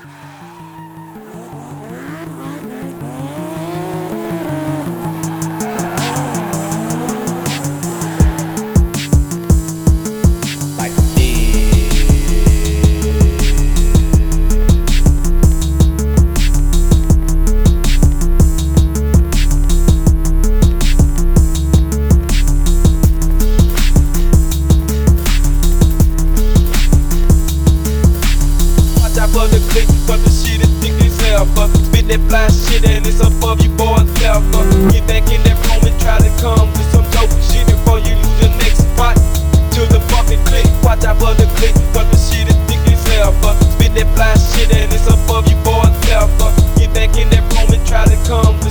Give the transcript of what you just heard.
For the click, but the shit is thick as hell. Spit that fly shit and it's above you, boy, self. Get back in that room and try to come with some dope shit before you lose your next spot to the fucking click. Watch out for the click, but the shit is thick as hell. Spit that fly shit and it's above you, boy, self. Get back in that room and try to come with